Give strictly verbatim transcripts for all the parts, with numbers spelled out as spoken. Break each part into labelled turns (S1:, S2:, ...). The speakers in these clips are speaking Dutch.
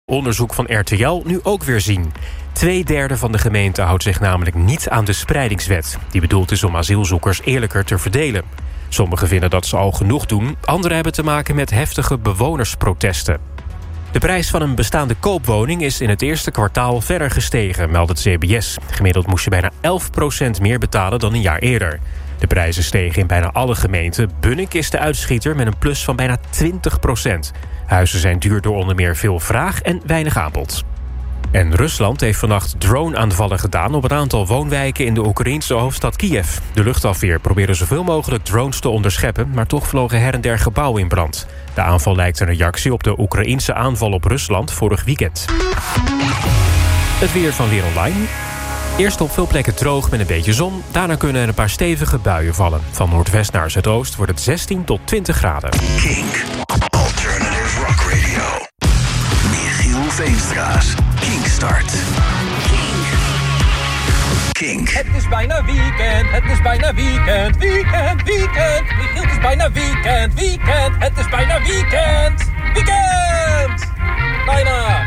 S1: Onderzoek van R T L nu ook weer zien. Tweederde van de gemeenten houdt zich namelijk niet aan de spreidingswet. Die bedoeld is om asielzoekers eerlijker te verdelen. Sommigen vinden dat ze al genoeg doen. Anderen hebben te maken met heftige bewonersprotesten. De prijs van een bestaande koopwoning is in het eerste kwartaal verder gestegen, meldt het C B S. Gemiddeld moest je bijna elf procent meer betalen dan een jaar eerder. De prijzen stegen in bijna alle gemeenten. Bunnik is de uitschieter met een plus van bijna twintig procent. Huizen zijn duur door onder meer veel vraag en weinig aanbod. En Rusland heeft vannacht drone-aanvallen gedaan op een aantal woonwijken in de Oekraïense hoofdstad Kiev. De luchtafweer probeerde zoveel mogelijk drones te onderscheppen, maar toch vlogen her en der gebouwen in brand. De aanval lijkt een reactie op de Oekraïense aanval op Rusland vorig weekend. Het weer van Weer Online. Eerst op veel plekken droog met een beetje zon. Daarna kunnen er een paar stevige buien vallen. Van noordwest naar zuidoost wordt het zestien tot twintig graden.
S2: Kink. Alternative Rock Radio. Michiel Veenstra's Kinkstart. Kink. Kink.
S3: Het is bijna weekend, het is bijna weekend, weekend, weekend. Michiel, het is bijna weekend, weekend, het is bijna weekend, weekend. Bijna.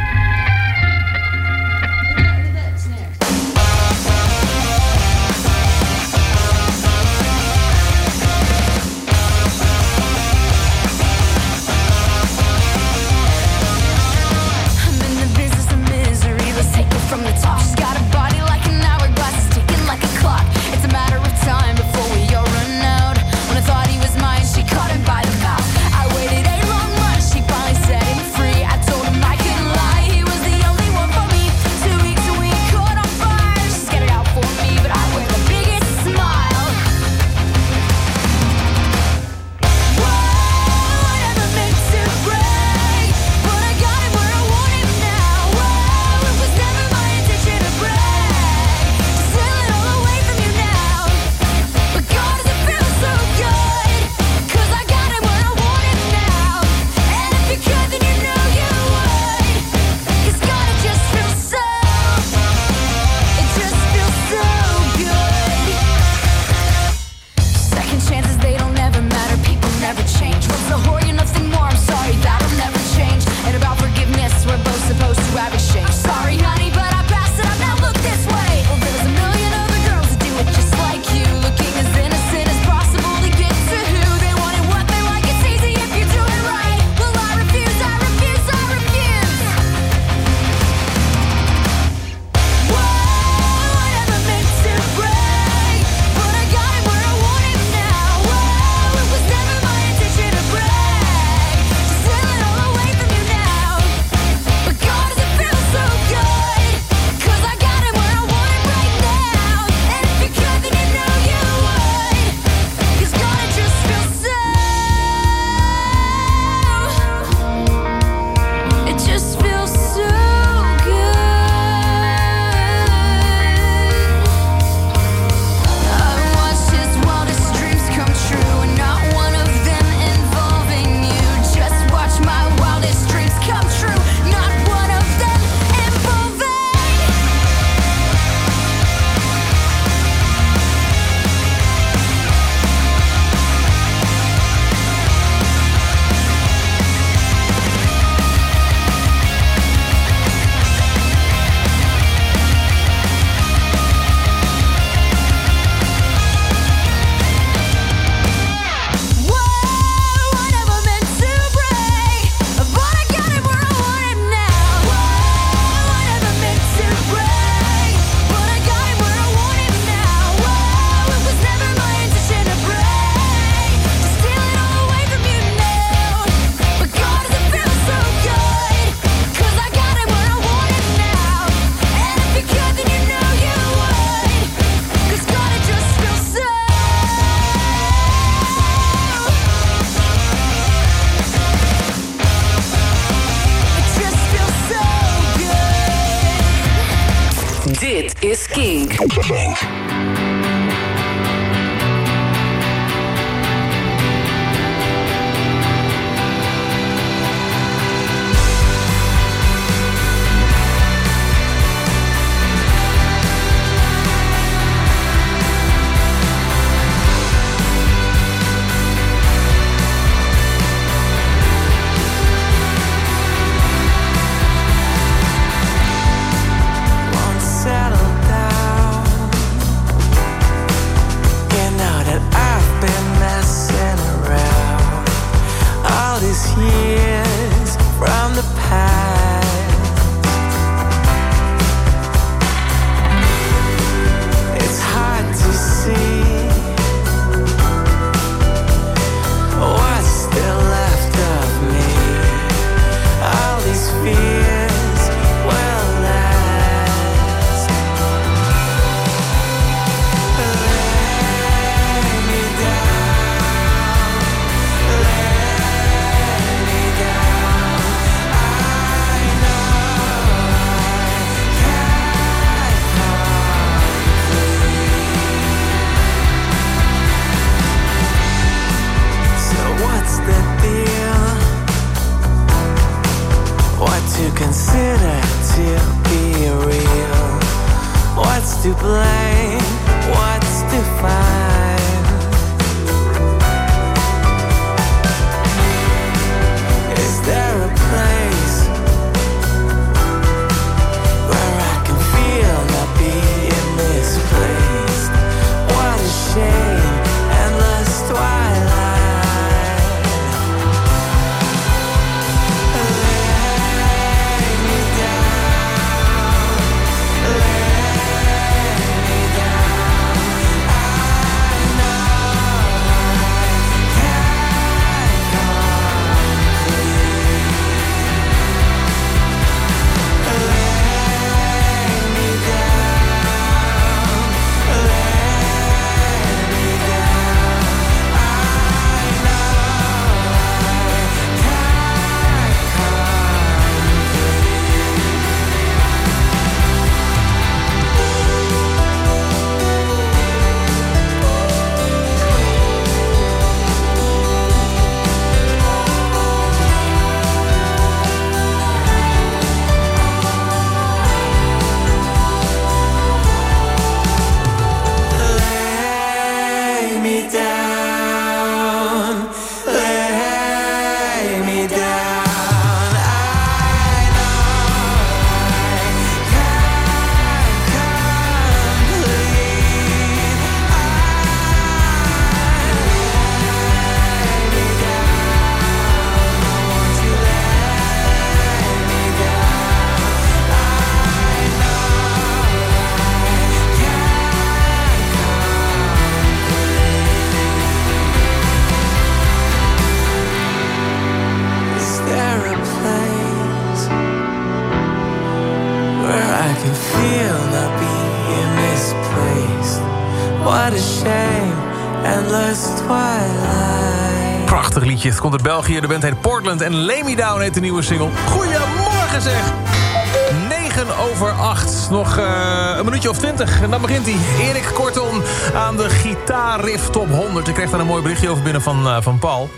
S4: From the top, she's got a body like an hourglass, it's ticking like a clock. It's a matter of time before we all run out. When I thought he was mine, she caught him by the mouth. I waited a long month, she finally set him free. I told him I couldn't lie, he was the only one for me. Two weeks and we caught on fire. She's got it out for me, but I wear the biggest smile. Whoa, I never meant to break, but I got him where I want him now. Whoa, it was never my intention to brag, to steal it all away from you now. But God, does it feel so good, 'cause I got him where I want him now. And if you could, then you know you would, 'cause God, it just feels so, it just feels so good. Second chances, they don't ever matter, people never change. What's the whore, you're nothing more, I'm sorry, that'll never change. And about forgiveness, we're both supposed to have exchange. Sorry honey, but I passed it up, now look this way. Well, there's a million other girls that do it just like you, looking as innocent as possible to get to who they want and what they like. It's easy if you do it right. Well, I refuse, I refuse, I refuse. Whoa, I never meant to break, but I got him where I want him now. Whoa, it was never my intention to brag, to steal it all away from you now. But God, does it feel so good, 'cause I got him where I want him right now. And if you could, then you know you would, 'cause God, it just feels so, it just feels so good. I watched his wildest dreams come true, and not one of them involving you. Just watch my wildest dreams come true, not one of them involving. Whoa, I never meant to break, but I got him where I want him now. Whoa, I never meant to break, but I got him where I want him now. Whoa, it was never my intention to break, to steal it all away from you now. But God, does it feel so good, 'cause I got him where I want him now. And if you could, then you know you would, 'cause God, it just feels so, it just feels so good.
S5: Dit is Kink. blame? What's defined? Is there a place where I can feel not being misplaced? What a shame, endless twilight.
S6: Prachtig liedje. Het komt uit België. De band heet Portland en Lay Me Down heet de nieuwe single. Goedemorgen zeg! negen over acht. Nog uh, een minuutje of twintig. En dan begint hij. Erik Kortom aan de gitaarriff top honderd. Ik kreeg daar een mooi berichtje over binnen van, uh, van Paul.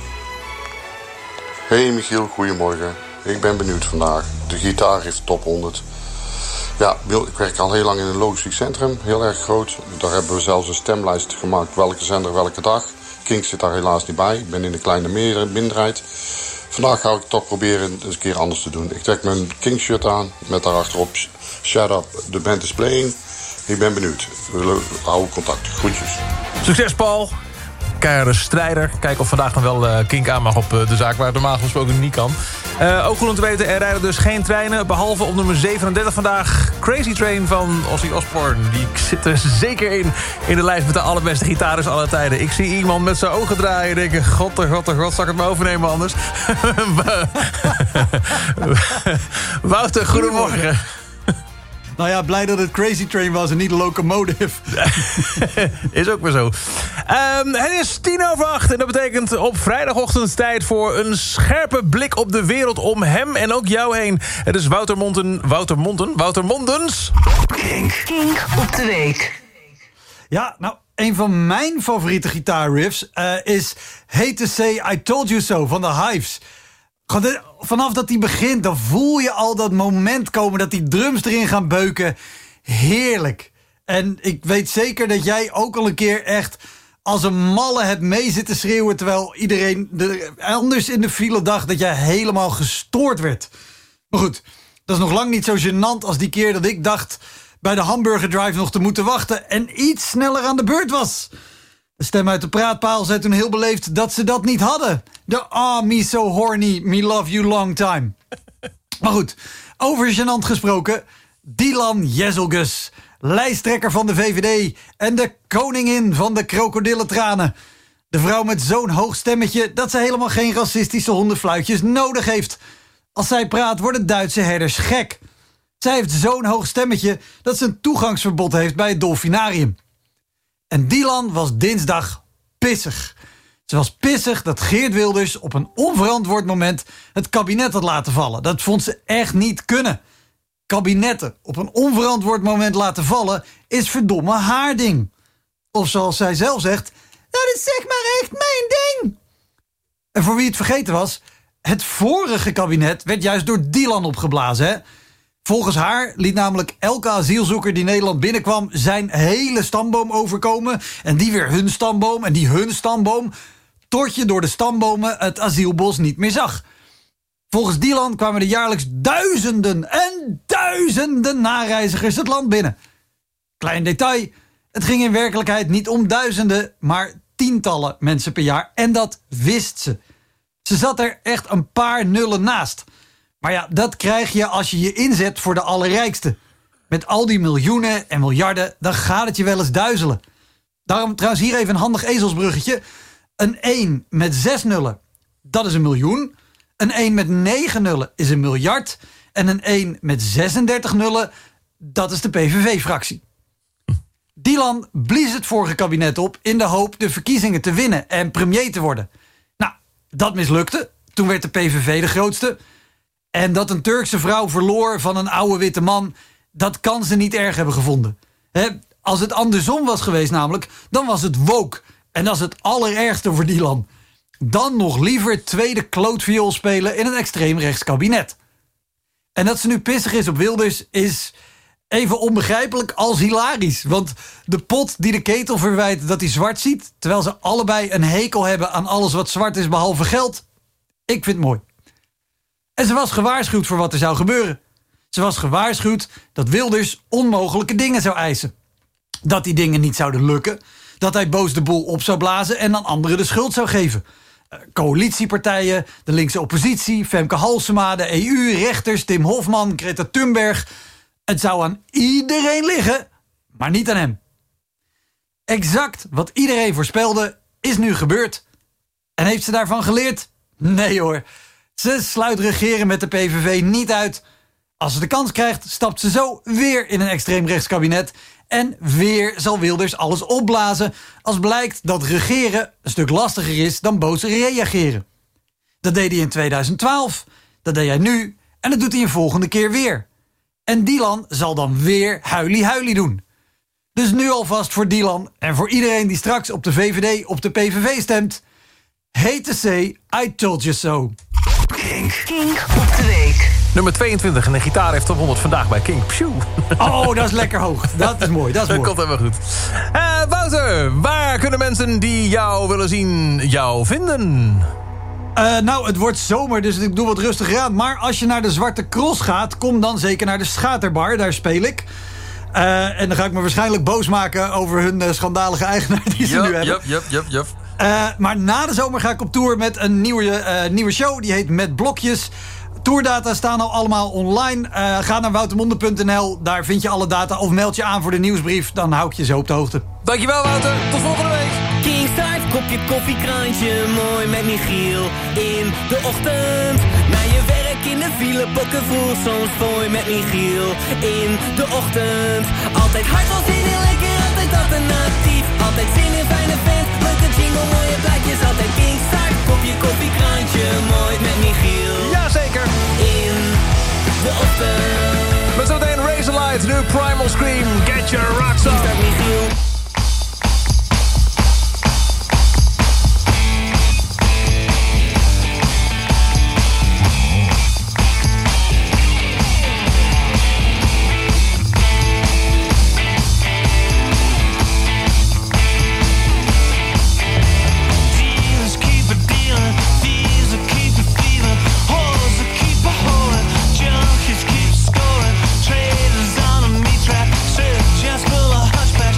S7: Hey Michiel, goedemorgen. Ik ben benieuwd vandaag. De gitaarriff top honderd. Ja, ik werk al heel lang in een logistiek centrum. Heel erg groot. Daar hebben we zelfs een stemlijst gemaakt. Welke zender, welke dag. Kink zit daar helaas niet bij. Ik ben in een kleine minderheid. Vandaag ga ik het toch proberen eens een keer anders te doen. Ik trek mijn King shirt aan. Met daarachterop Shut Up, the band is playing. Ik ben benieuwd. We houden contact. Groetjes.
S6: Succes Paul. Keiharde strijder. Kijken of vandaag dan wel uh, Kink aan mag op uh, de zaak waar het normaal gesproken niet kan. Uh, ook goed om te weten, er rijden dus geen treinen. Behalve op nummer zevenendertig vandaag. Crazy Train van Ozzy Osbourne. Die zit er zeker in. In de lijst met de allerbeste gitarist aller tijden. Ik zie iemand met zijn ogen draaien en denken... God, oh god, oh god, zal ik het maar overnemen anders? Wouter, goedemorgen.
S8: Nou ja, blij dat het Crazy Train was en niet Locomotive.
S6: Is ook weer zo. Um, het is tien over acht en dat betekent op vrijdagochtend tijd voor een scherpe blik op de wereld om hem en ook jou heen. Het is Wouter Monten, Wouter Monten, Wouter Mondens.
S2: Kink.
S9: Kink op de week.
S8: Ja, nou, een van mijn favoriete gitaarriffs uh, is Hate to Say I Told You So van The Hives. Vanaf dat hij begint, dan voel je al dat moment komen dat die drums erin gaan beuken. Heerlijk. En ik weet zeker dat jij ook al een keer echt als een malle hebt mee zitten schreeuwen, terwijl iedereen de, anders in de file dacht dat jij helemaal gestoord werd. Maar goed, dat is nog lang niet zo gênant als die keer dat ik dacht bij de Hamburger Drive nog te moeten wachten en iets sneller aan de beurt was. De stem uit de praatpaal zei toen heel beleefd dat ze dat niet hadden. De ah, me so horny, me love you long time. Maar goed, over gênant gesproken. Dylan Jezelgus, lijsttrekker van de V V D en de koningin van de krokodillentranen. De vrouw met zo'n hoog stemmetje dat ze helemaal geen racistische hondenfluitjes nodig heeft. Als zij praat worden Duitse herders gek. Zij heeft zo'n hoog stemmetje dat ze een toegangsverbod heeft bij het dolfinarium. En Dylan was dinsdag pissig. Ze was pissig dat Geert Wilders op een onverantwoord moment het kabinet had laten vallen. Dat vond ze echt niet kunnen. Kabinetten op een onverantwoord moment laten vallen is verdomme haar ding. Of zoals zij zelf zegt, dat is zeg maar echt mijn ding. En voor wie het vergeten was, het vorige kabinet werd juist door Dylan opgeblazen. Hè? Volgens haar liet namelijk elke asielzoeker die Nederland binnenkwam zijn hele stamboom overkomen. En die weer hun stamboom en die hun stamboom. Tot je door de stambomen het asielbos niet meer zag. Volgens Dylan kwamen er jaarlijks duizenden en duizenden nareizigers het land binnen. Klein detail, het ging in werkelijkheid niet om duizenden, maar tientallen mensen per jaar. En dat wist ze. Ze zat er echt een paar nullen naast. Maar ja, dat krijg je als je je inzet voor de allerrijkste. Met al die miljoenen en miljarden, dan gaat het je wel eens duizelen. Daarom trouwens hier even een handig ezelsbruggetje. Een één met zes nullen, dat is een miljoen. Een één met negen nullen is een miljard. En een één met zesendertig nullen, dat is de P V V-fractie. Dylan blies het vorige kabinet op in de hoop de verkiezingen te winnen en premier te worden. Nou, dat mislukte. Toen werd de P V V de grootste. En dat een Turkse vrouw verloor van een oude witte man, dat kan ze niet erg hebben gevonden. He, als het andersom was geweest namelijk, dan was het woke. En dat is het allerergste voor Dylan. Dan nog liever tweede klootviool spelen in een extreemrechts kabinet. En dat ze nu pissig is op Wilders is even onbegrijpelijk als hilarisch. Want de pot die de ketel verwijt dat hij zwart ziet, terwijl ze allebei een hekel hebben aan alles wat zwart is behalve geld. Ik vind het mooi. En ze was gewaarschuwd voor wat er zou gebeuren. Ze was gewaarschuwd dat Wilders onmogelijke dingen zou eisen. Dat die dingen niet zouden lukken. Dat hij boos de boel op zou blazen en aan anderen de schuld zou geven. Uh, coalitiepartijen, de linkse oppositie, Femke Halsema, de E U, rechters, Tim Hofman, Greta Thunberg. Het zou aan iedereen liggen, maar niet aan hem. Exact wat iedereen voorspelde is nu gebeurd. En heeft ze daarvan geleerd? Nee hoor. Ze sluit regeren met de P V V niet uit. Als ze de kans krijgt, stapt ze zo weer in een extreemrechts kabinet. En weer zal Wilders alles opblazen als blijkt dat regeren een stuk lastiger is dan boos reageren. Dat deed hij in tweeduizend twaalf, dat deed hij nu en dat doet hij een volgende keer weer. En Dylan zal dan weer huilie-huilie doen. Dus nu alvast voor Dylan en voor iedereen die straks op de V V D op de P V V stemt. Hate to say, I told you so.
S2: Kink.
S9: Kink op de week.
S6: Nummer tweeëntwintig en de gitaar heeft top honderd vandaag bij Kink. Psjoe.
S8: Oh, dat is lekker hoog. Dat is mooi, dat is
S6: Dat
S8: mooi.
S6: komt helemaal goed. Uh, Wouter, waar kunnen mensen die jou willen zien jou vinden?
S8: Uh, nou, het wordt zomer, dus ik doe wat rustiger aan. Maar als je naar de Zwarte Cross gaat, kom dan zeker naar de Schaterbar. Daar speel ik. Uh, en dan ga ik me waarschijnlijk boos maken over hun uh, schandalige eigenaar die ze
S6: Yep,
S8: nu hebben.
S6: Yep, yep, yep, yep.
S8: Uh, maar na de zomer ga ik op tour met een nieuwe, uh, nieuwe show. Die heet Met Blokjes. Tourdata staan al allemaal online. Uh, ga naar woutermonde punt n l. Daar vind je alle data. Of meld je aan voor de nieuwsbrief. Dan hou ik je zo op de hoogte.
S6: Dankjewel Wouter, tot volgende week.
S5: Kingstart, kopje koffie, krantje, mooi met Michiel in de ochtend. Naar je werk in de file, bokken voel, soms mooi met Michiel in de ochtend. Altijd hard als zin in, lekker, altijd alternatief. Altijd zin in, fijne fans, leuke jingle, mooie plaatjes. Altijd Kingstart, kopje koffie, krantje, mooi met Michiel.
S6: Jazeker.
S5: In de ochtend.
S6: Met zometeen Razorlight, nu Primal Scream, Get Your Rocks On.
S5: Kingstart, Michiel.
S10: Dealers keep a dealing, thieves that keep a thieving, whores that keep a whoring, junkies keep scoring, traders on a meat track, straight just full of hunchback.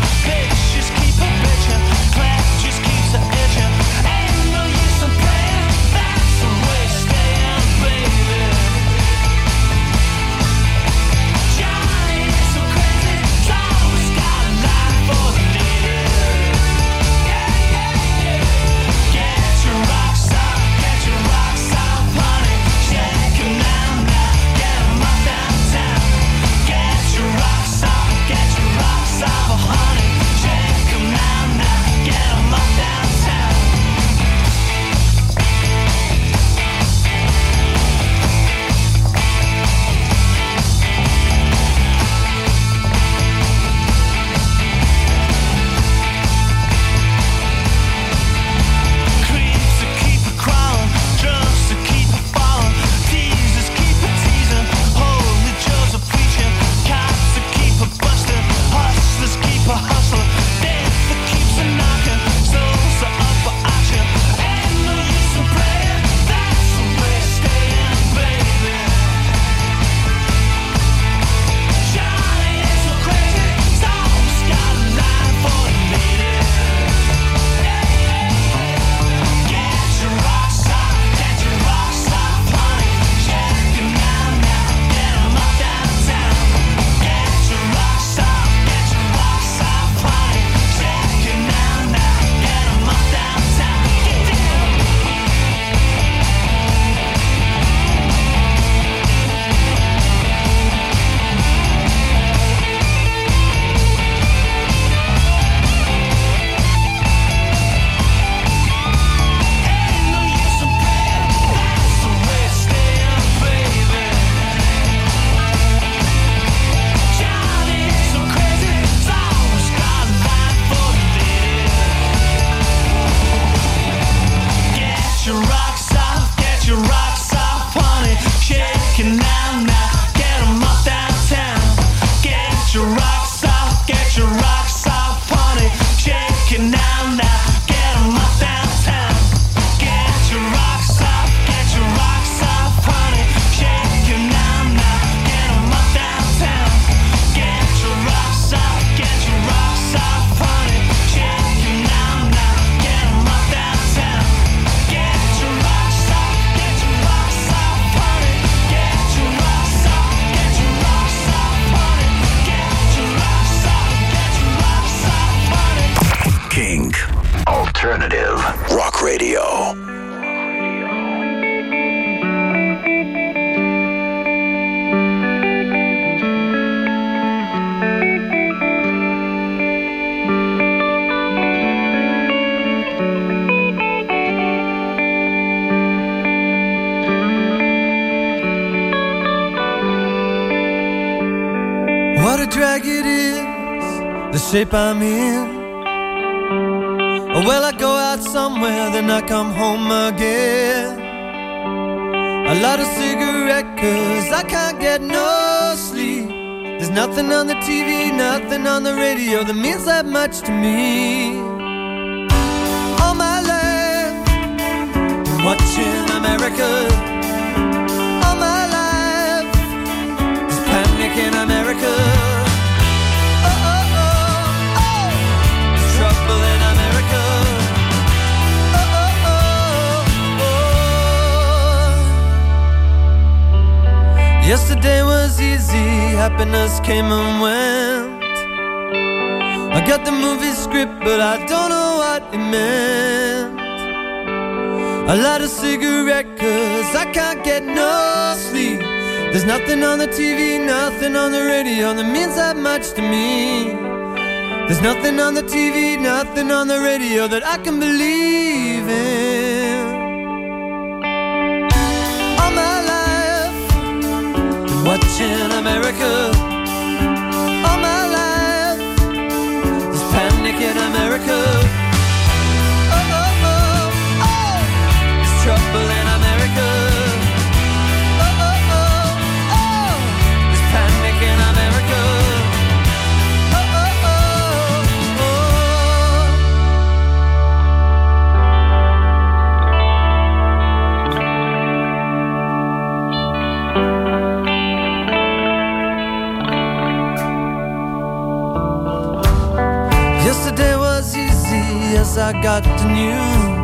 S2: Alternative Rock Radio.
S11: What a drag it is, the shape I'm in. Well, I go out somewhere, then I come home again. A lot of cigarette, cause I can't get no sleep. There's nothing on the T V, nothing on the radio that means that much to me. All my life, watching America. All my life, there's panic in America. Oh, oh, oh, oh, there's trouble in America. Oh, oh, oh, oh. Yesterday was easy, happiness came and went. I got the movie script, but I don't know what it meant. A lot of cigarette, cause I can't get no sleep. There's nothing on the T V, nothing on the radio that means that much to me. There's nothing on the T V, nothing on the radio that I can believe in. All my life, watching America. All my life, there's panic in America. Oh, oh, oh, oh, there's trouble in America. Oh, oh, oh, oh, there's panic in America. Oh, oh, oh, oh. Yesterday was easy as I got the news.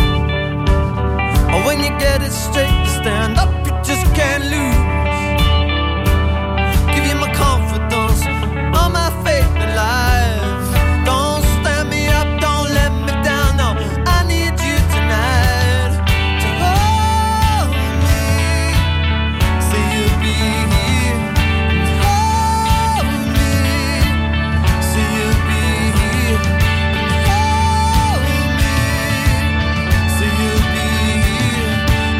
S11: Oh, when you get it straight, you stand up, you just can't lose. Give you my confidence, all my faith in life. Don't stand me up, don't let me down, no. I need you tonight to hold me. Say you'll be here and hold me. Say you'll be here and hold me. Say you'll be here.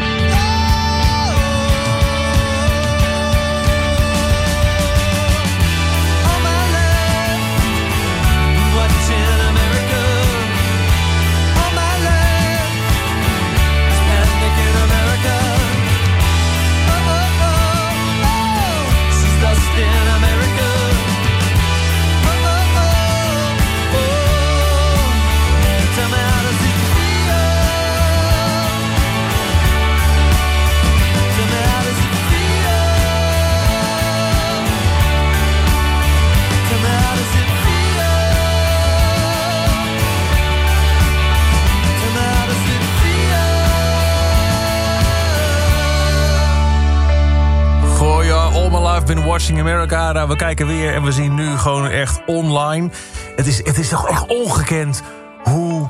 S11: All my life, watching America. All my life, there's panic in America. Oh, oh, oh, oh, she's lost in America. Oh, oh, oh, oh, tell me how does it feel? Tell me how does it feel? Tell me how does it feel? Tell me how does it feel?
S6: Goh ja, all my life been watching America. Nou, we kijken weer en we zien nu gewoon echt online. Het is, het is toch echt ongekend hoe...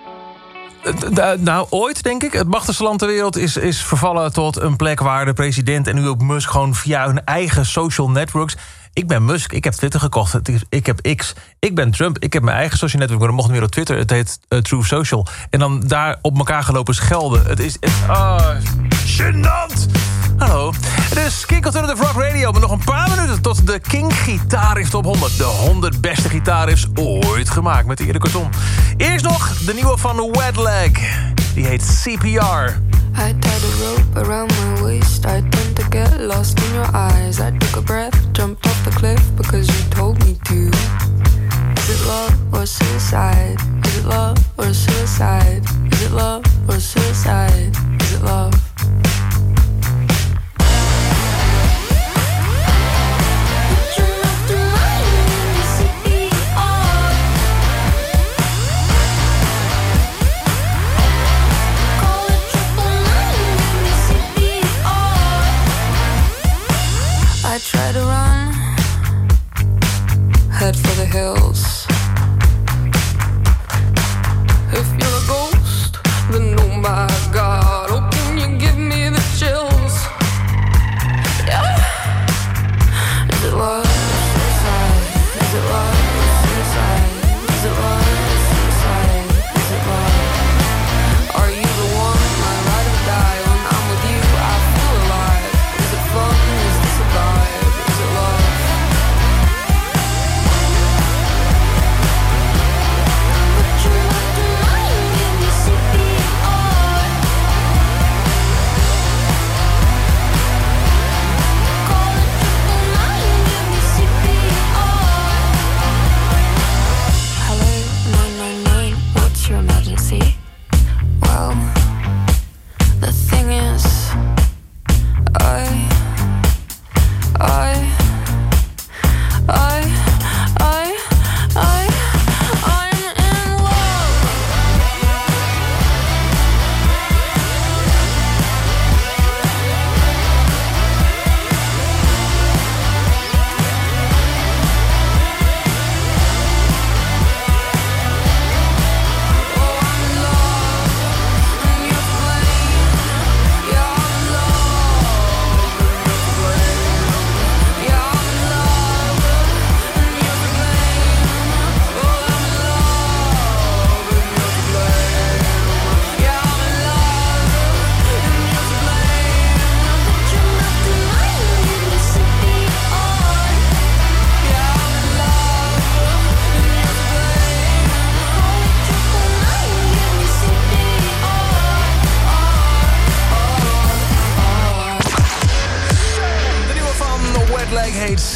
S6: Nou, ooit denk ik. Het machtigste land ter wereld is, is vervallen tot een plek waar de president en nu ook Musk gewoon via hun eigen social networks... Ik ben Musk, ik heb Twitter gekocht, het is- ik heb X. Ik ben Trump, ik heb mijn eigen social network, maar dat mocht niet meer op Twitter. Het heet uh, Truth Social. En dan daar op elkaar gelopen schelden. Het is... Het, ah, gênant! Hallo. Het is Kink Alternative Rock Radio met nog een paar minuten tot de Kink Gitaarriff Top honderd. De honderd beste gitaarriffs ooit gemaakt met Erik Karton. Eerst nog de nieuwe van Wet Leg. Die heet C P R.
S12: I tied a rope around my waist. I tend to get lost in your eyes. I took a breath, jumped off the cliff because you told me to. Is it love or suicide? Is it love or suicide? Is it love or suicide? Is it love? I try to run, head for the hills. If you're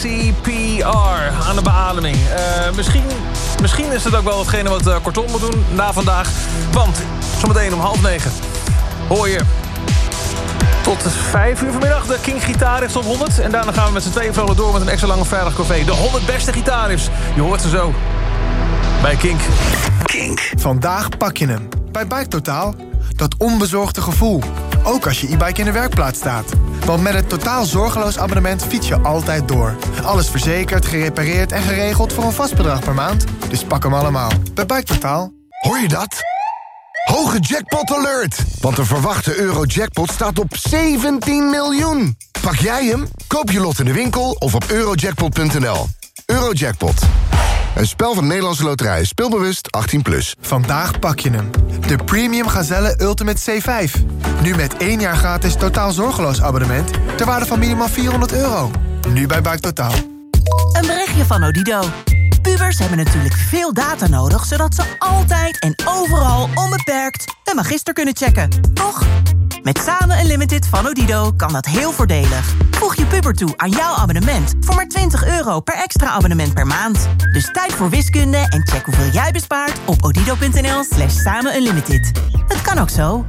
S6: C P R aan de beademing. Uh, misschien, misschien is het ook wel hetgene wat uh, Kortom moet doen na vandaag. Want zometeen om half negen hoor je tot vijf uur vanmiddag de King Gitaarriffs op honderd. En daarna gaan we met z'n tweeën vrolijk door met een extra lange vrijdagcafé. De honderd beste gitaarriffs. Je hoort ze zo bij Kink.
S2: Kink.
S13: Vandaag pak je hem. Bij Bike Totaal. Dat onbezorgde gevoel. Ook als je e-bike in de werkplaats staat. Want met het totaal zorgeloos abonnement fiets je altijd door. Alles verzekerd, gerepareerd en geregeld voor een vast bedrag per maand. Dus pak hem allemaal. Bij Bike Totaal.
S2: Hoor je dat? Hoge jackpot alert! Want de verwachte Eurojackpot staat op zeventien miljoen. Pak jij hem? Koop je lot in de winkel of op eurojackpot punt n l. Eurojackpot. Een spel van de Nederlandse Loterij. Speelbewust achttien plus.
S13: Vandaag pak je hem. De Premium Gazelle Ultimate C vijf. Nu met één jaar gratis totaal zorgeloos abonnement ter waarde van minimaal vierhonderd euro. Nu bij Bike Totaal.
S14: Een berichtje van Odido. Pubers hebben natuurlijk veel data nodig, zodat ze altijd en overal onbeperkt de magister kunnen checken. Toch? Met Samen Unlimited van Odido kan dat heel voordelig. Voeg je puber toe aan jouw abonnement voor maar twintig euro per extra abonnement per maand. Dus tijd voor wiskunde en check hoeveel jij bespaart op odido punt n l slash samen unlimited. Het kan ook zo.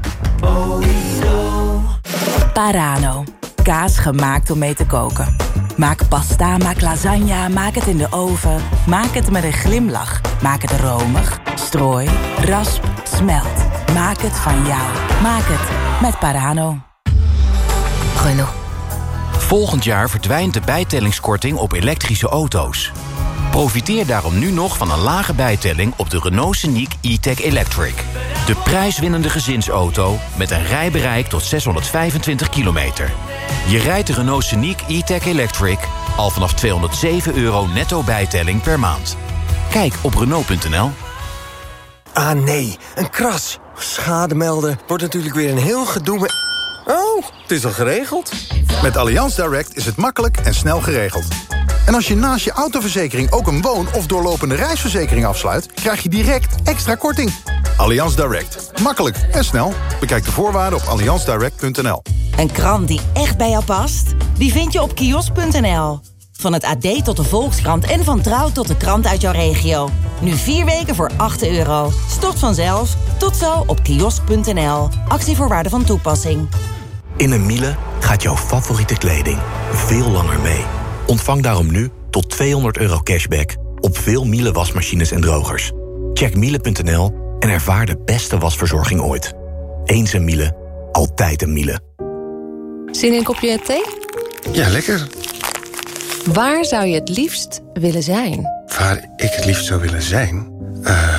S15: Parano. Kaas gemaakt om mee te koken. Maak pasta, maak lasagne, maak het in de oven. Maak het met een glimlach. Maak het romig, strooi, rasp, smelt. Maak het van jou. Maak het met Parano.
S16: Renault. Volgend jaar verdwijnt de bijtellingskorting op elektrische auto's. Profiteer daarom nu nog van een lage bijtelling op de Renault Scenic E-Tech Electric. De prijswinnende gezinsauto met een rijbereik tot zeshonderdvijfentwintig kilometer. Je rijdt de Renault Scenic E-Tech Electric al vanaf tweehonderdzeven euro netto bijtelling per maand. Kijk op Renault punt n l.
S17: Ah nee, een kras. Schade melden wordt natuurlijk weer een heel gedoe met... Oh, het is al geregeld.
S18: Met Allianz Direct is het makkelijk en snel geregeld. En als je naast je autoverzekering ook een woon- of doorlopende reisverzekering afsluit, krijg je direct extra korting. Allianz Direct. Makkelijk en snel. Bekijk de voorwaarden op allianz direct punt n l.
S14: Een krant die echt bij jou past? Die vind je op kiosk punt n l. Van het A D tot de Volkskrant en van Trouw tot de krant uit jouw regio. Nu vier weken voor acht euro. Stort vanzelf. Tot zo op kiosk punt n l. Actievoorwaarden van toepassing.
S19: In een Miele gaat jouw favoriete kleding veel langer mee. Ontvang daarom nu tot tweehonderd euro cashback op veel Miele wasmachines en drogers. Check miele punt n l en ervaar de beste wasverzorging ooit. Eens een Miele, altijd een Miele.
S20: Zin in een kopje thee?
S21: Ja, lekker.
S20: Waar zou je het liefst willen zijn?
S21: Waar ik het liefst zou willen zijn? Uh...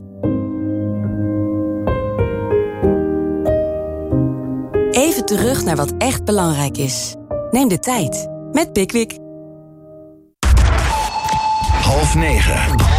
S15: Even terug naar wat echt belangrijk is. Neem de tijd met Pickwick.
S2: Half negen.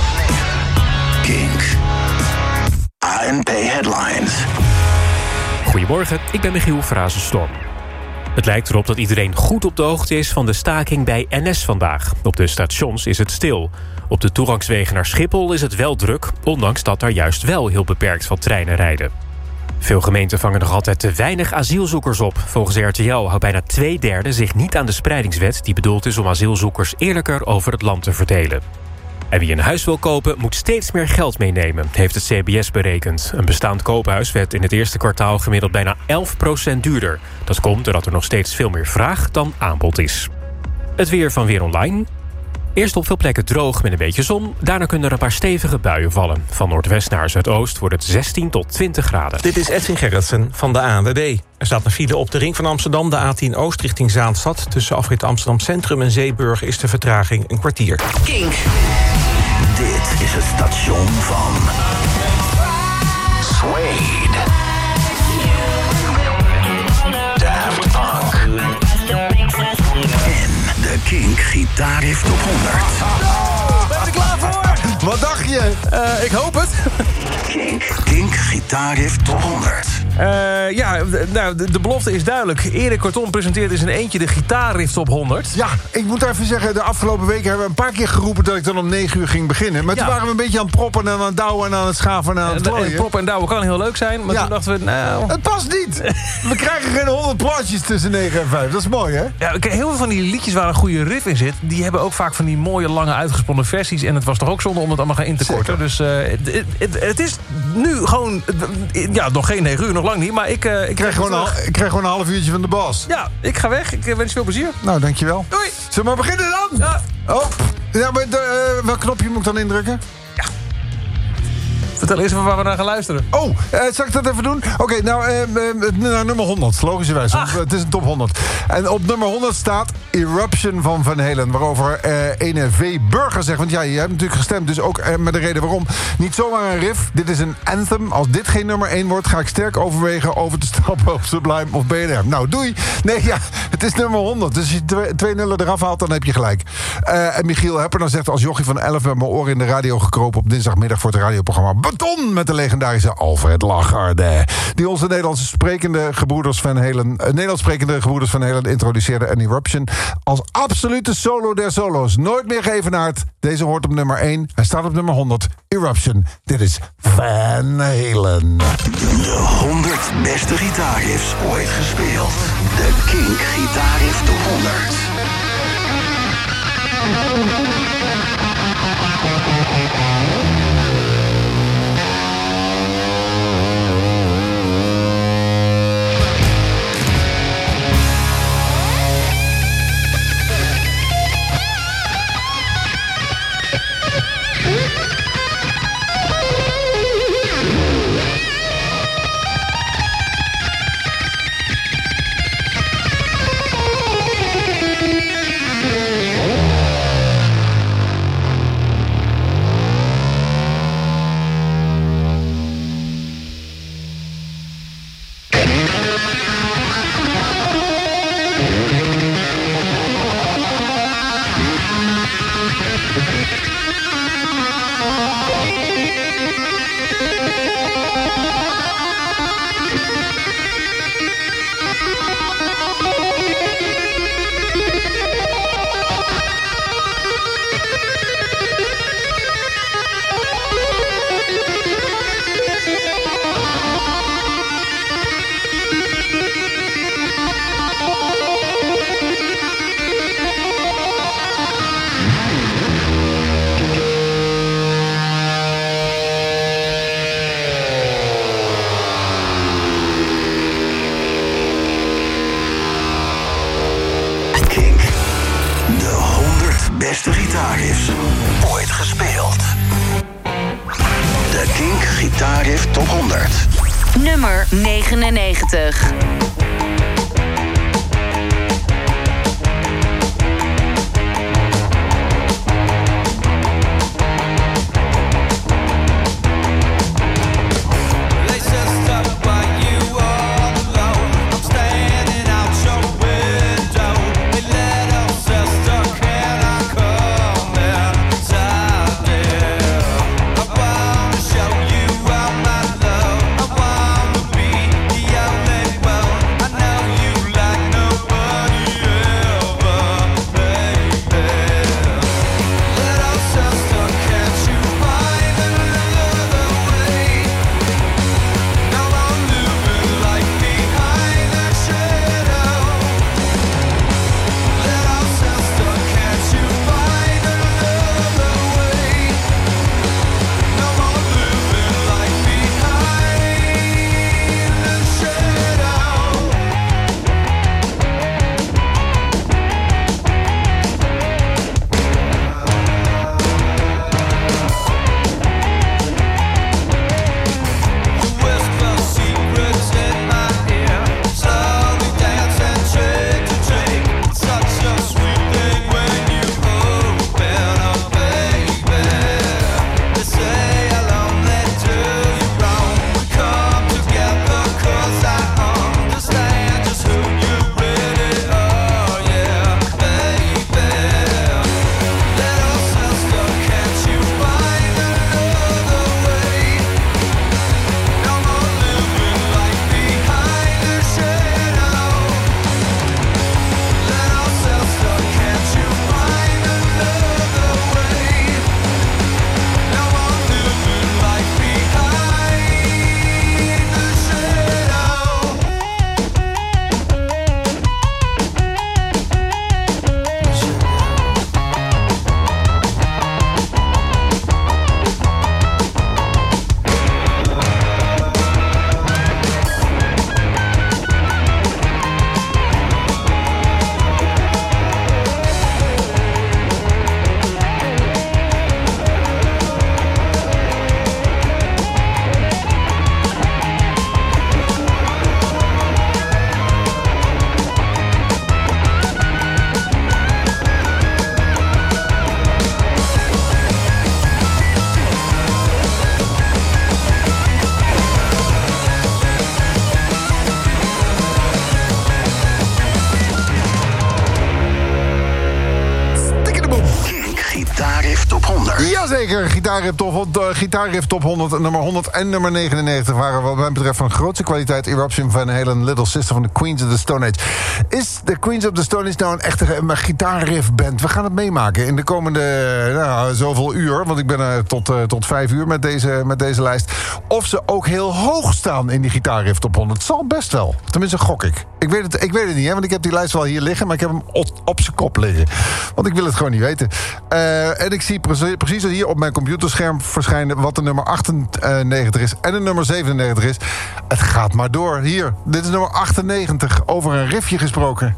S2: Kink. A N P Headlines.
S1: Goedemorgen, ik ben Michiel Frazenstorm. Het lijkt erop dat iedereen goed op de hoogte is van de staking bij N S vandaag. Op de stations is het stil. Op de toegangswegen naar Schiphol is het wel druk, ondanks dat daar juist wel heel beperkt wat treinen rijden. Veel gemeenten vangen nog altijd te weinig asielzoekers op. Volgens R T L houdt bijna twee derde zich niet aan de spreidingswet die bedoeld is om asielzoekers eerlijker over het land te verdelen. En wie een huis wil kopen, moet steeds meer geld meenemen, heeft het C B S berekend. Een bestaand koophuis werd in het eerste kwartaal gemiddeld bijna elf procent duurder. Dat komt doordat er nog steeds veel meer vraag dan aanbod is. Het weer van Weer Online. Eerst op veel plekken droog met een beetje zon. Daarna kunnen er een paar stevige buien vallen. Van noordwest naar zuidoost wordt het zestien tot twintig graden.
S22: Dit is Edwin Gerritsen van de A N W B. Er staat een file op de ring van Amsterdam, de A tien Oost richting Zaanstad. Tussen afrit Amsterdam Centrum en Zeeburg is de vertraging een kwartier.
S2: Kink. Dit is het station van Suede, Daft Punk en de Kink Gitaarriff Top honderd.
S6: Oh, ben je er klaar voor? Wat dacht je? Uh, ik hoop het.
S2: Kink, Kink Gitaarriff Top honderd.
S6: Uh, ja, nou, de, de belofte is duidelijk. Erik Kortom presenteert in zijn eentje de gitaarriff top honderd.
S3: Ja, ik moet even zeggen, de afgelopen weken hebben we een paar keer geroepen dat ik dan om negen uur ging beginnen. Maar ja. toen waren we een beetje aan het proppen en aan het douwen en aan het schaven en aan het klooien.
S6: En proppen en douwen kan heel leuk zijn, maar ja. toen dachten we, nou...
S3: Het past niet! We krijgen geen honderd plaatjes tussen negen en vijf. Dat is mooi, hè?
S6: Ja, heel veel van die liedjes waar een goede riff in zit, die hebben ook vaak van die mooie, lange, uitgesponnen versies. En het was toch ook zonde om het allemaal gaan in te korten. Dus uh, het, het, het is nu gewoon... Ja, nog geen negen uur, nog lang niet, maar ik... Uh, ik,
S3: krijg gewoon een, ik krijg gewoon een half uurtje van de bas.
S6: Ja, ik ga weg. Ik wens je veel plezier.
S3: Nou, dankjewel.
S6: Doei.
S3: Zullen we maar beginnen dan?
S6: Ja.
S3: Oh, ja, maar de, uh, welk knopje moet ik dan indrukken?
S6: Ja. Vertel eens even waar we naar gaan luisteren.
S3: Oh, uh, zal ik dat even doen? Oké, okay, nou, uh, uh, naar nummer honderd, logischerwijs. Want het is een top honderd. En op nummer honderd staat Eruption van Van Halen. Waarover uh, ene V. Burger zegt. Want ja, je hebt natuurlijk gestemd, dus ook uh, met de reden waarom. Niet zomaar een riff, dit is een anthem. Als dit geen nummer één wordt, ga ik sterk overwegen over te stappen op Sublime of B N R. Nou, doei. Nee, ja, het is nummer honderd. Dus als je twee, twee nullen eraf haalt, dan heb je gelijk. Uh, en Michiel Hepper dan zegt, als jochie van elf met mijn oren in de radio gekropen op dinsdagmiddag voor het radioprogramma Beton met de legendarische Alfred Lagarde, die onze Nederlandse sprekende gebroeders Van Halen, uh, Nederlands sprekende gebroeders Van Halen introduceerde en Eruption als absolute solo der solo's. Nooit meer geëvenaard. Deze hoort op nummer één. Hij staat op nummer honderd. Eruption. Dit is Van Halen.
S4: De honderd beste gitaarriffs ooit gespeeld. De Kink Gitaarriff Top honderd. Beste gitaarriffs ooit gespeeld. De Kink Gitaarriff Top honderd.
S23: Nummer negenennegentig.
S10: Well
S3: zeker. Gitaarriff top, uh, Gitaarriff top honderd, nummer honderd en nummer negenennegentig... waren wat mij betreft van grootste kwaliteit. Eruption van Halen, Little Sister van de Queens of the Stone Age. Is de Queens of the Stone Age nou een echte uh, gitaarriff-band? We gaan het meemaken in de komende uh, nou, zoveel uur. Want ik ben uh, tot, uh, tot vijf uur met deze, met deze lijst. Of ze ook heel hoog staan in die Gitaarriff top honderd. Zal best wel. Tenminste, gok ik. Ik weet het, ik weet het niet, hè, want ik heb die lijst wel hier liggen... maar ik heb hem op, op zijn kop liggen. Want ik wil het gewoon niet weten. Uh, en ik zie precies, precies hier op mijn computerscherm verschijnen... wat de nummer achtennegentig is en de nummer zevenennegentig is. Het gaat maar door. Hier, dit is nummer achtennegentig. Over een riffje gesproken.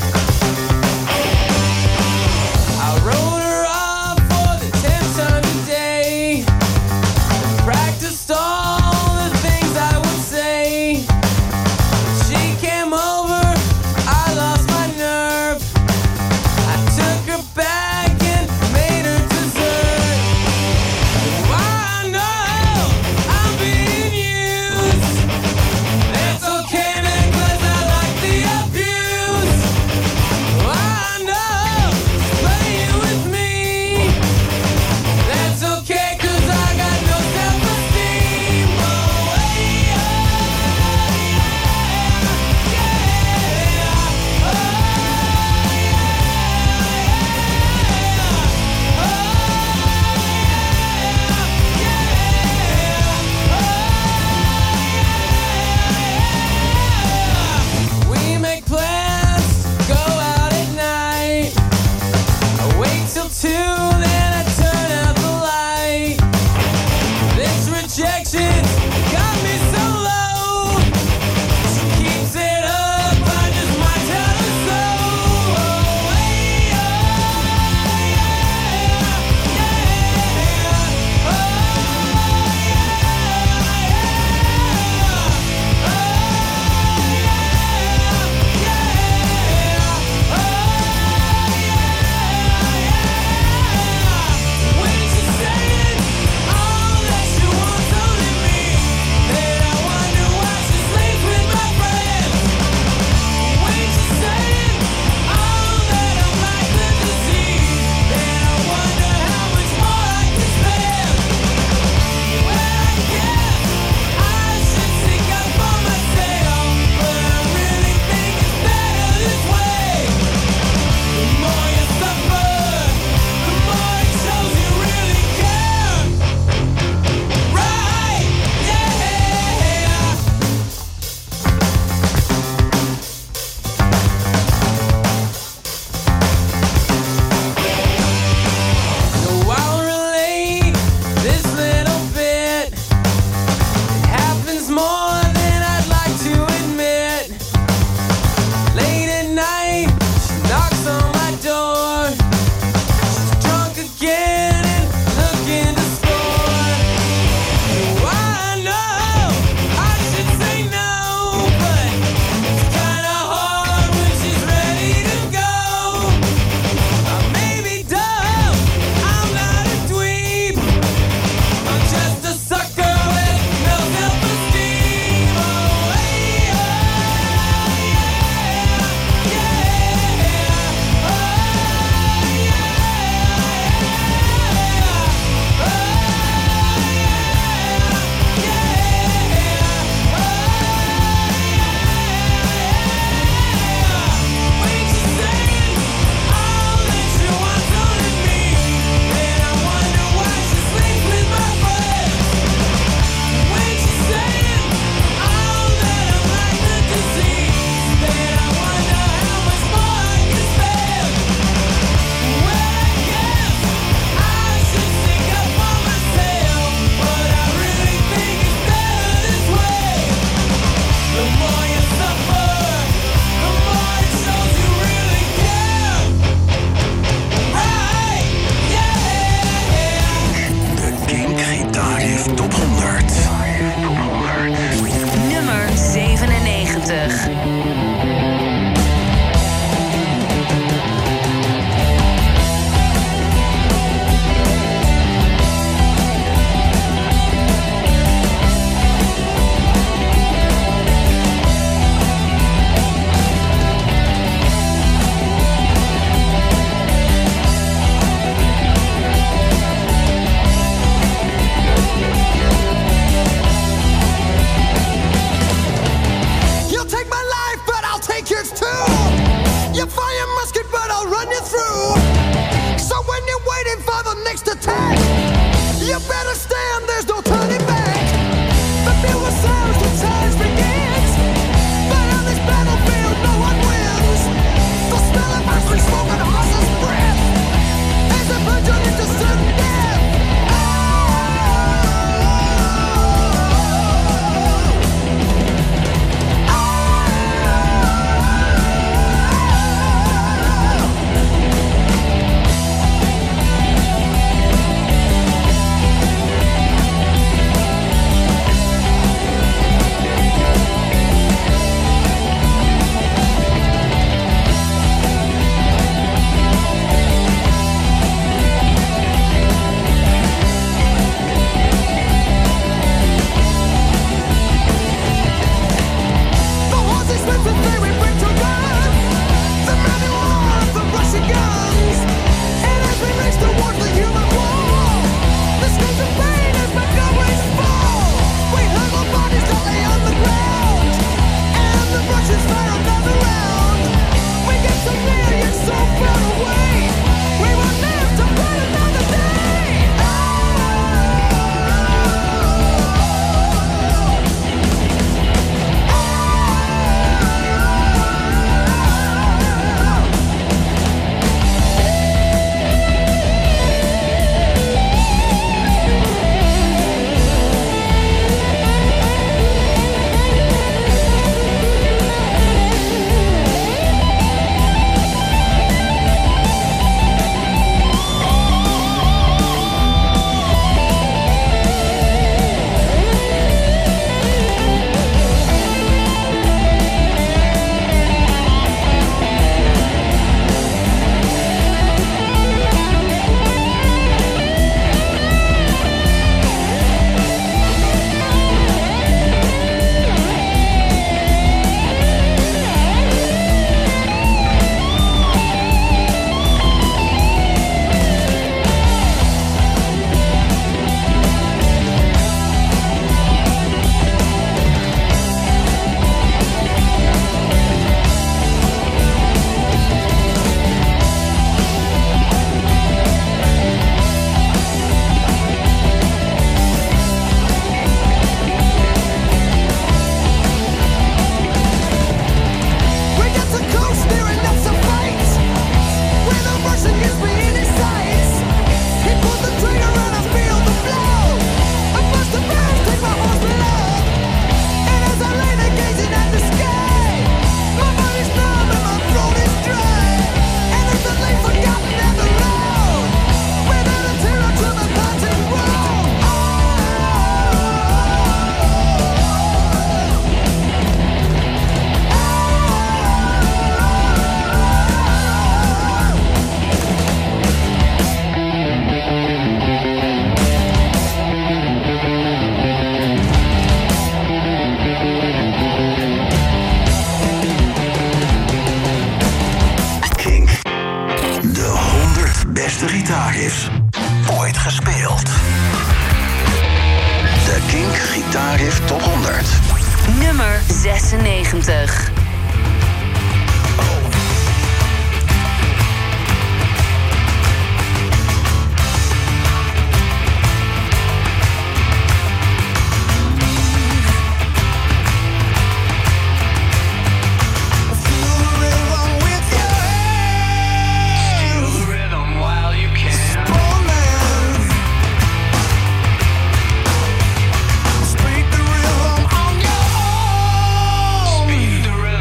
S10: I wrote her off for the tenth time today. to ten. You better stand, there's no turning back. The feel the sounds, the charge begins. But on this battlefield, no one wins. The smell of ice smoke and horse's breath. As the virgin into sudden death.
S23: zesennegentig.
S10: Speed the rhythm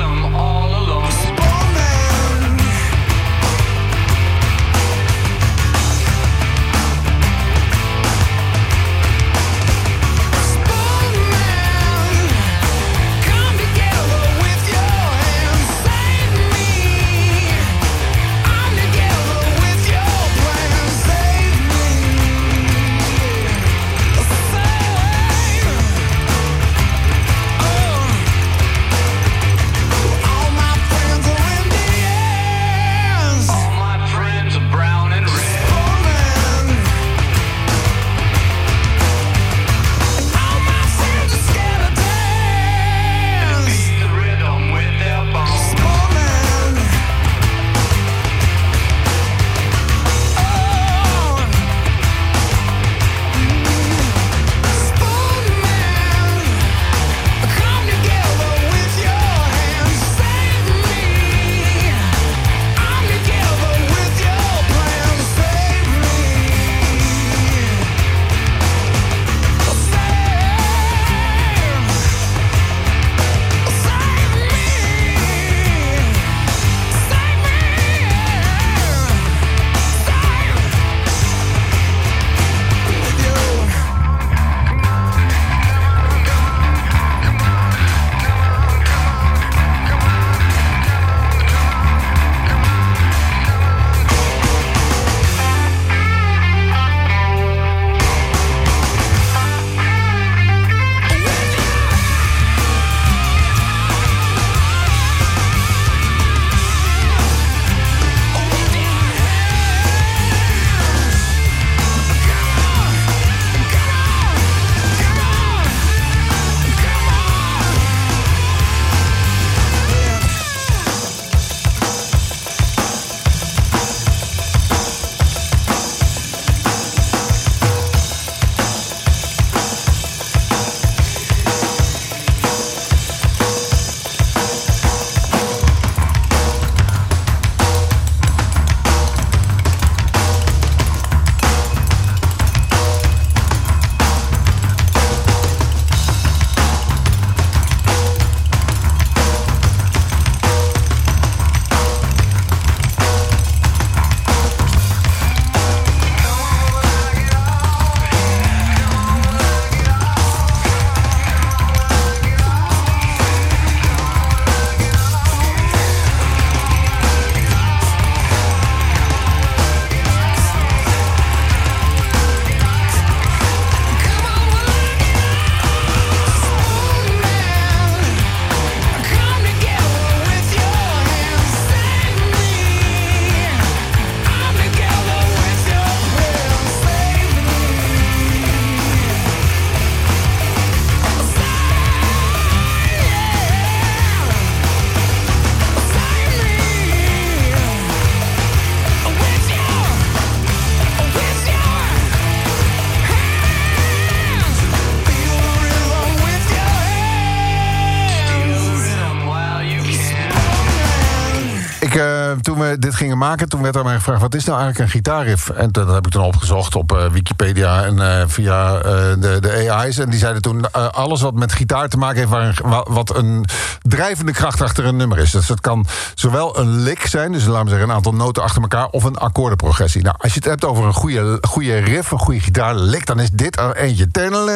S3: Ik, uh, toen we dit gingen maken, toen werd er mij gevraagd... wat is nou eigenlijk een gitaarriff? En dat heb ik toen opgezocht op uh, Wikipedia en uh, via uh, de, de A I's. En die zeiden toen, uh, alles wat met gitaar te maken heeft... Waar een, wat een drijvende kracht achter een nummer is. Dus dat kan zowel een lick zijn, dus laten we zeggen... een aantal noten achter elkaar, of een akkoordenprogressie. Nou, als je het hebt over een goede, goede riff, een goede gitaarlick... dan is dit er eentje.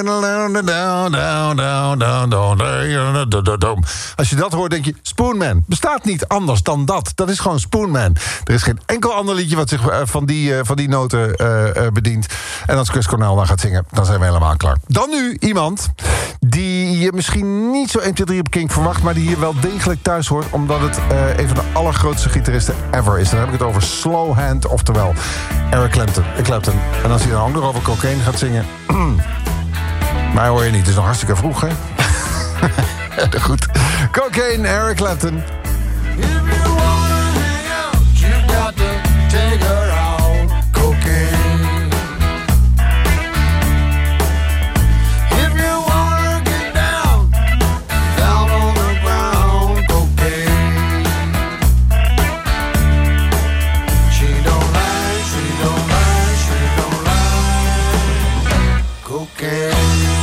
S3: Als je dat hoort, denk je, Spoonman. Bestaat niet anders dan dat. Dat is gewoon Spoonman. Er is geen enkel ander liedje wat zich uh, van, die, uh, van die noten uh, uh, bedient. En als Chris Cornell dan gaat zingen, dan zijn we helemaal klaar. Dan nu iemand die je misschien niet zo één, twee, drie op Kink verwacht... maar die hier wel degelijk thuis hoort... omdat het uh, een van de allergrootste gitaristen ever is. Dan heb ik het over Slowhand, oftewel Eric Clapton. Clapton. En als hij dan ook nog over cocaine gaat zingen... mij hoor je niet, het is nog hartstikke vroeg, hè? Goed. Cocaine, Eric Clapton.
S10: If you wanna hang out, you got to take her out. Cocaine. If you wanna get down, down on the ground. Cocaine. She don't lie, she don't lie, she don't lie. Cocaine.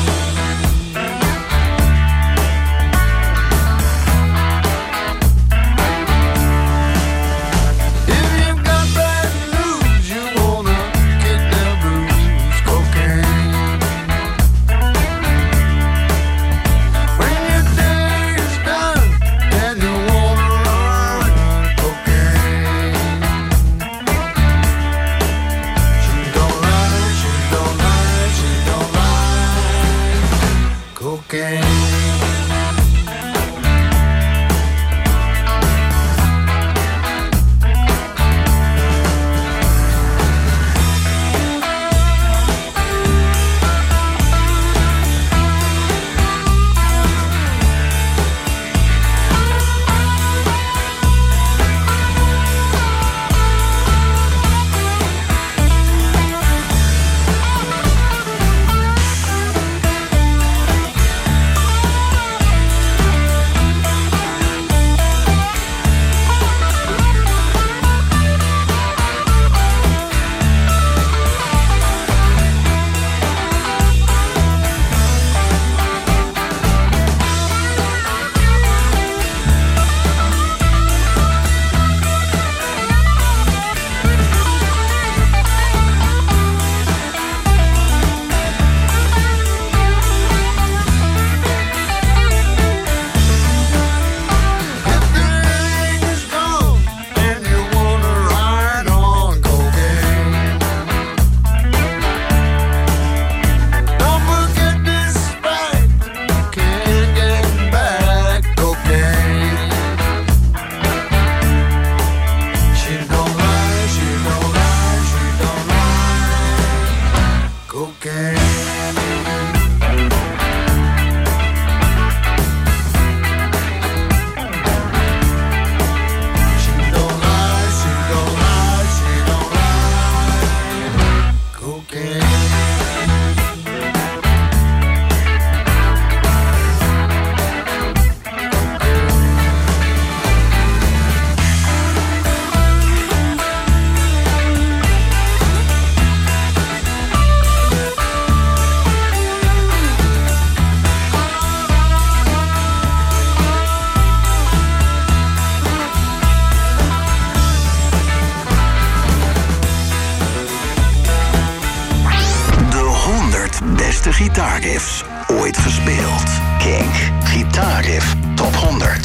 S4: Gitaarriffs ooit gespeeld. Kink Gitaarriff Top honderd.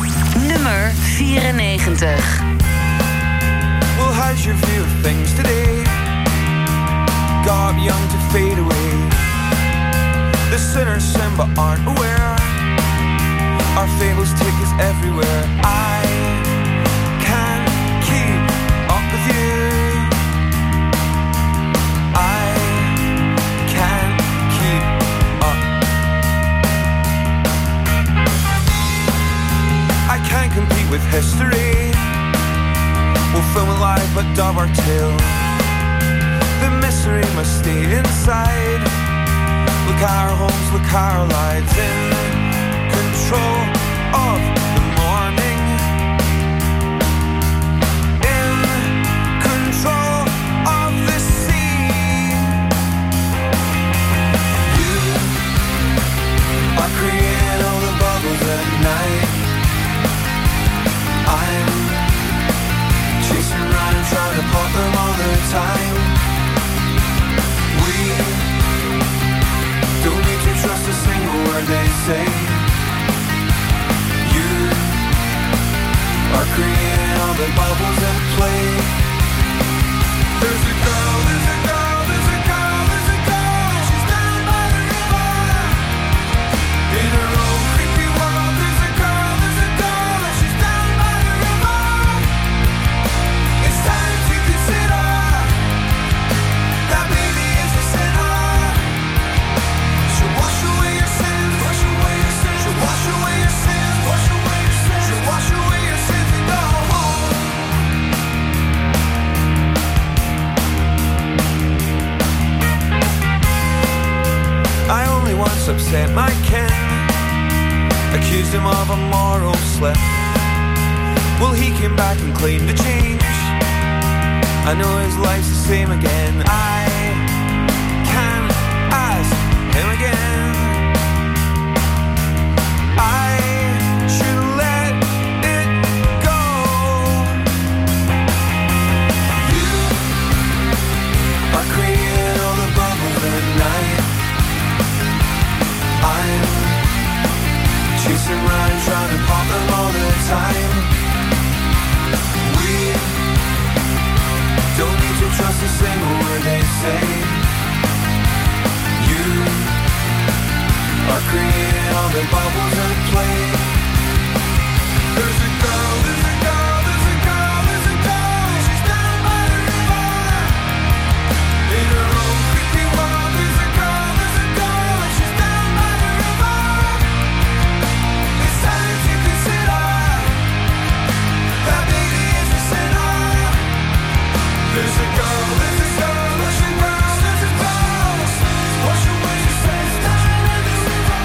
S23: Nummer vierennegentig.
S10: Well, how's your view of things today? God young to fade away. The sinners sin but aren't aware. Our fables take us everywhere. I can't keep up with you. I can't keep up. I can't compete with history. We'll film it live but dub our tale. The mystery must stay inside. Look our homes, look our lives in control of the morning.
S7: say. You are creating all the bubbles at play. There's a girl, there's a girl, there's a girl, there's a girl. She's down by the river. In her own creepy world, there's a girl, there's a girl, and she's down by the river. It's time to consider that baby is a sinner. She'll wash away your sins, wash away your sins, she'll wash away your sins, wash away your sins, she'll wash away your sins and go home. I only once upset my Ken, accused him of a moral slip. Well, he came back and claimed to change. I know his life's the same again. I can ask him again. I should let it go. You are creating all the bubbles at night. I'm chasing rhymes, trying to pop them all the time. We don't need to trust a single word they say. You are creating all the bubbles at play. There's a girl, there's a girl, there's a girl, there's a girl. She's down by the river. In her own creepy world, there's a girl, there's a girl, and she's down by the river. It's time to consider that baby is a sinner. There's a girl, there's a girl, there's a girl, there's a girl. Wash away your sins, down in the river.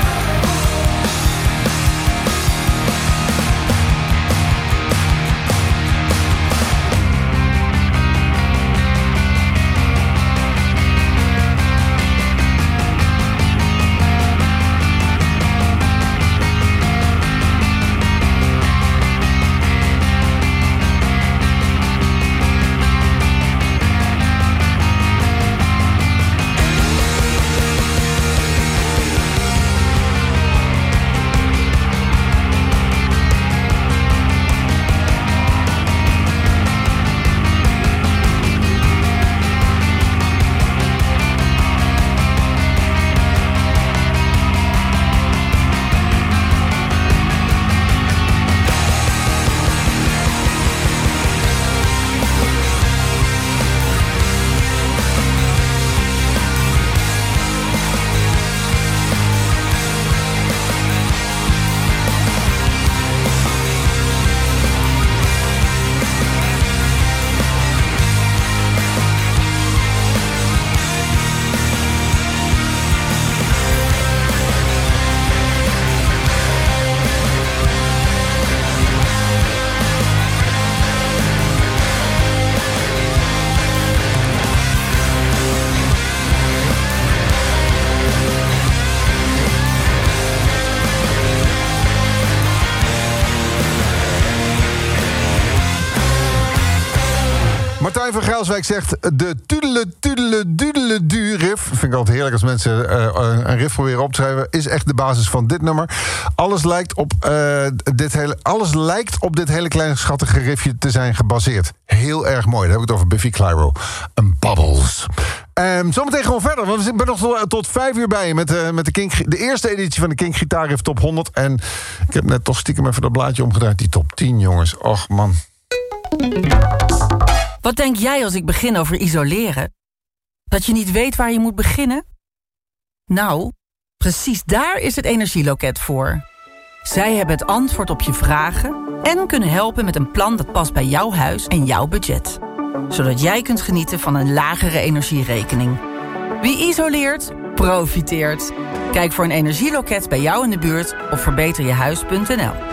S3: Martijn van Gelswijk zegt de tudele, tudele, dudele du riff. Vind ik altijd heerlijk als mensen uh, een riff proberen op te schrijven. Is echt de basis van dit nummer. Alles lijkt op, uh, dit hele, alles lijkt op dit hele kleine schattige riffje te zijn gebaseerd. Heel erg mooi. Dan heb ik het over Biffy Clyro. Een Bubbles. Um, zometeen gewoon verder, want we zijn nog tot, tot vijf uur bij je met, uh, met de, Kink, de eerste editie van de Kink Gitaarriff Top honderd. En ik heb net toch stiekem even dat blaadje omgedraaid. Die top tien, jongens. Och, man.
S8: Wat denk jij als ik begin over isoleren? Dat je niet weet waar je moet beginnen? Nou, precies daar is het Energieloket voor. Zij hebben het antwoord op je vragen en kunnen helpen met een plan dat past bij jouw huis en jouw budget. Zodat jij kunt genieten van een lagere energierekening. Wie isoleert, profiteert. Kijk voor een energieloket bij jou in de buurt op verbeter je huis punt n l.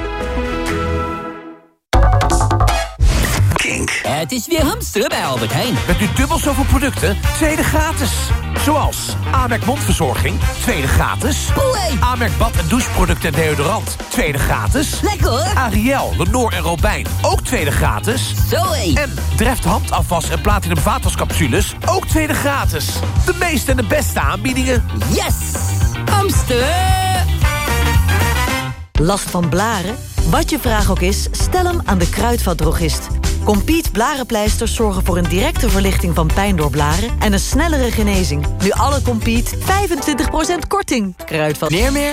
S9: Uh, het is weer hamsteren bij Albert Heijn. Met nu dubbel zoveel producten, tweede gratis. Zoals Amerk mondverzorging, tweede gratis. Boei. Amerk bad- en doucheproducten en deodorant, tweede gratis. Lekker hoor. Ariel, Lenore en Robijn, ook tweede gratis. Zoé. En Dreft handafwas en Platinum vaatwascapsules, ook tweede gratis. De meeste en de beste aanbiedingen. Yes! Hamsteren!
S5: Last van blaren? Wat je vraag ook is, stel hem aan de Kruidvatdrogist. Compeat blarenpleisters zorgen voor een directe verlichting van pijn door blaren en een snellere genezing. Nu alle Compeat vijfentwintig procent korting. Kruidvat.
S9: Meer meer?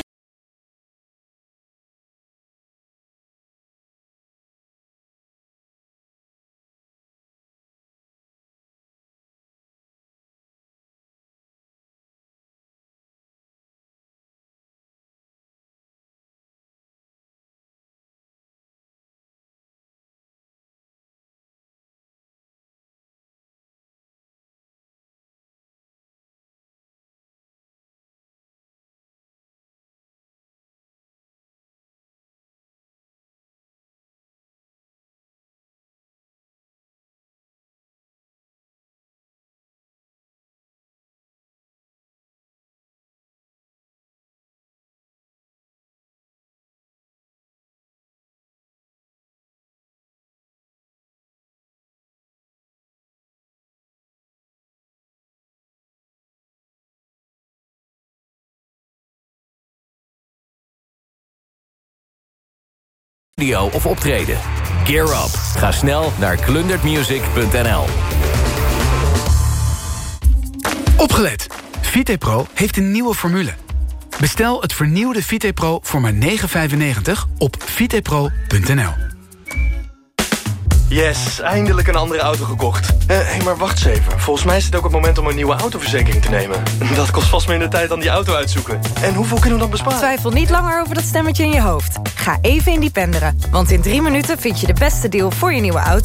S9: Video of optreden. Gear up. Ga snel naar klundert music punt n l.
S11: Opgelet! VitePro heeft een nieuwe formule. Bestel het vernieuwde VitePro voor maar negen vijfennegentig op vitepro punt n l.
S12: Yes, eindelijk een andere auto gekocht. Hé, uh, hey, maar wacht eens even. Volgens mij is het ook het moment om een nieuwe autoverzekering te nemen. Dat kost vast minder tijd dan die auto uitzoeken. En hoeveel kunnen we dan besparen?
S24: Twijfel niet langer over dat stemmetje in je hoofd. Ga even independeren. Want in drie minuten vind je de beste deal voor je nieuwe auto